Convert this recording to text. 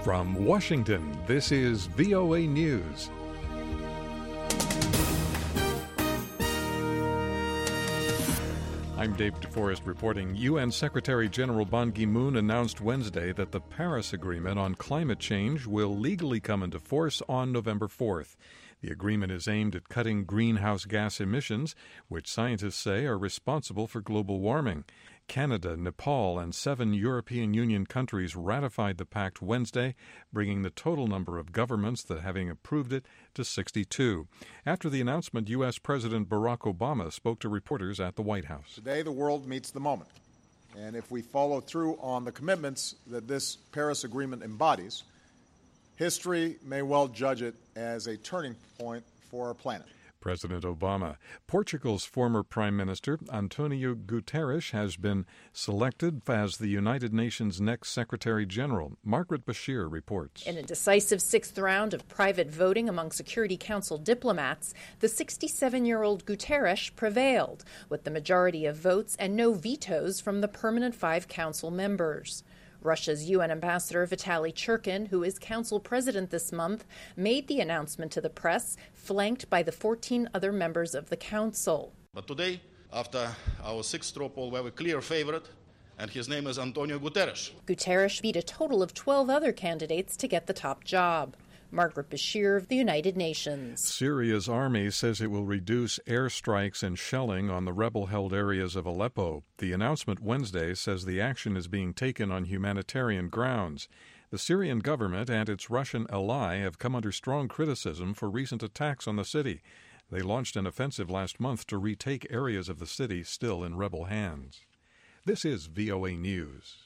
From Washington, this is VOA News. I'm Dave DeForest reporting. UN Secretary General Ban Ki-moon announced Wednesday that the Paris Agreement on climate change will legally come into force on November 4th. The agreement is aimed at cutting greenhouse gas emissions, which scientists say are responsible for global warming. Canada, Nepal, and 7 European Union countries ratified the pact Wednesday, bringing the total number of governments that having approved it to 62. After the announcement, U.S. President Barack Obama spoke to reporters at the White House. Today, the world meets the moment. And if we follow through on the commitments that this Paris Agreement embodies, history may well judge it as a turning point for our planet. President Obama. Portugal's former Prime Minister, Antonio Guterres, has been selected as the United Nations' next Secretary General. Margaret Bashir reports. In a decisive sixth round of private voting among Security Council diplomats, the 67-year-old Guterres prevailed, with the majority of votes and no vetoes from the permanent 5 council members. Russia's UN ambassador Vitaly Churkin, who is council president this month, made the announcement to the press, flanked by the 14 other members of the council. But today, after our 6th straw poll, we have a clear favorite, and his name is Antonio Guterres. Guterres beat a total of 12 other candidates to get the top job. Margaret Bashir of the United Nations. Syria's army says it will reduce airstrikes and shelling on the rebel-held areas of Aleppo. The announcement Wednesday says the action is being taken on humanitarian grounds. The Syrian government and its Russian ally have come under strong criticism for recent attacks on the city. They launched an offensive last month to retake areas of the city still in rebel hands. This is VOA News.